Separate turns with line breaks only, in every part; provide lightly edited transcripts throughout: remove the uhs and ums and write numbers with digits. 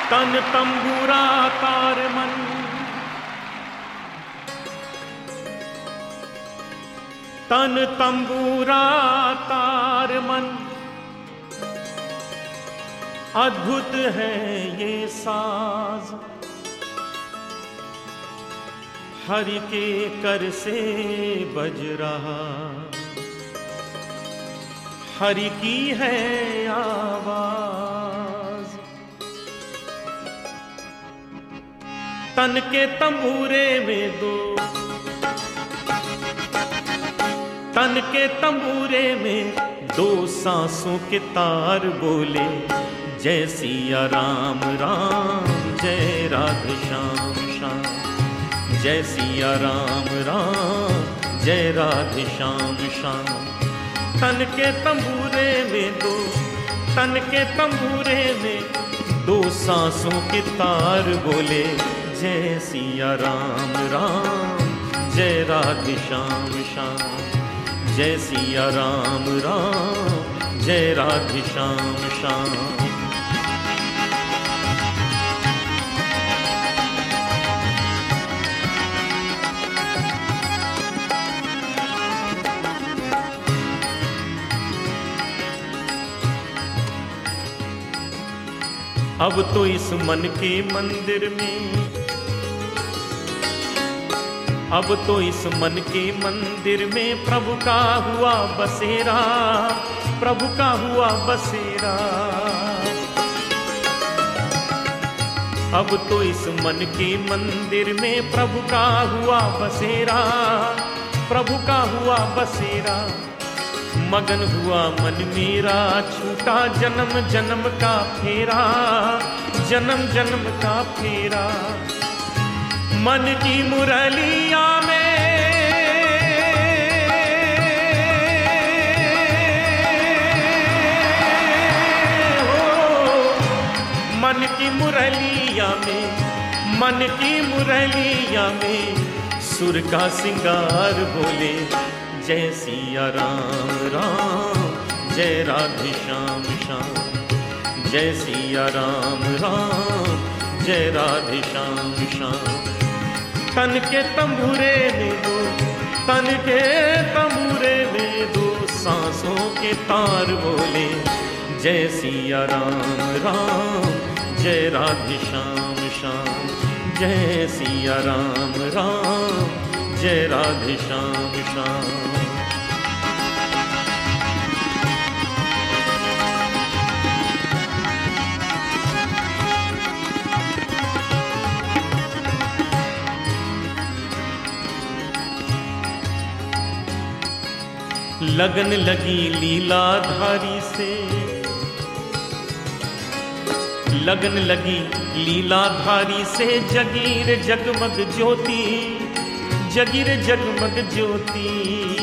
तन तंबूरा तार मन, तन तंबूरा तार मन, अद्भुत है ये साज। हरि के कर से बज रहा, हरि की है आवाज। तन के तंबूरे में दो, तन के तंबूरे में दो सांसों के तार बोले, जय सिया राम राम, जय राधे श्याम श्याम। जय सिया राम राम, जय राधे श्याम श्याम। तन के तंबूरे में दो, तन के तंबूरे में दो सांसों के तार बोले, जय सिया राम राम, जय राधे श्याम श्याम। जय सिया राम राम, जय राधे श्याम श्याम। अब तो इस मन के मंदिर में, अब तो इस मन के मंदिर में प्रभु का हुआ बसेरा, प्रभु का हुआ बसेरा। अब तो इस मन के मंदिर में प्रभु का हुआ बसेरा, प्रभु का हुआ बसेरा। मगन हुआ मन मेरा, छूटा जन्म जन्म का फेरा, जन्म जन्म का फेरा। मन की मुरलिया में हो, मन की मुरलिया में, मन की मुरलिया में सुर का सिंगार बोले, जय सिया राम राम, जय राधे श्याम श्याम। जय सिया राम राम, जय राधे श्याम श्याम। तन के तंबूरे में दो, तन के तंबूरे में दो सांसों के तार बोले, जय सिया राम राम, जय राधे श्याम श्याम। जय सिया राम राम, जय राधे श्याम श्याम। लगन लगी लीलाधारी से, लगन लगी लीलाधारी से, जगीर जगमग ज्योति, जगीर जगमग ज्योति।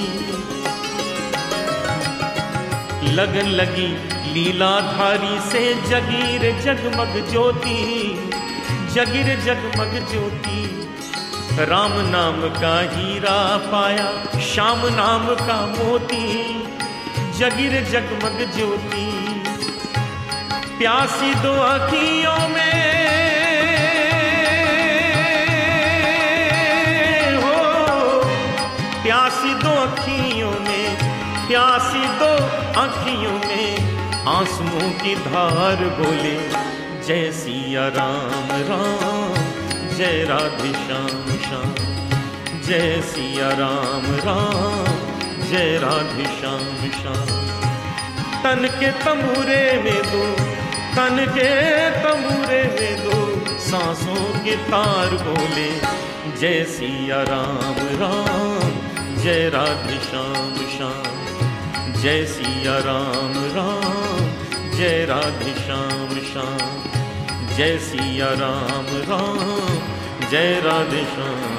लगन लगी लीलाधारी से, जगीर जगमग ज्योति, जगीर जगमग ज्योति। राम नाम का हीरा पाया, श्याम नाम का मोती, जगीर जगमग ज्योति। प्यासी दो आँखियों में हो, प्यासी दो आँखियों में, प्यासी दो आँखियों में आंसुओं की धार बोले, जय सिया राम राम, जय राधे श्याम श्याम। जय सिया राम राम, जय राधे श्याम श्याम। तन के तंबूरे में दो, तन के तंबूरे में दो सांसों के तार बोले, जय सिया राम राम, जय राधे श्याम श्याम। जय सिया राम राम, जय राधे श्याम श्याम। जय सिया राम राम, जय राधे श्याम।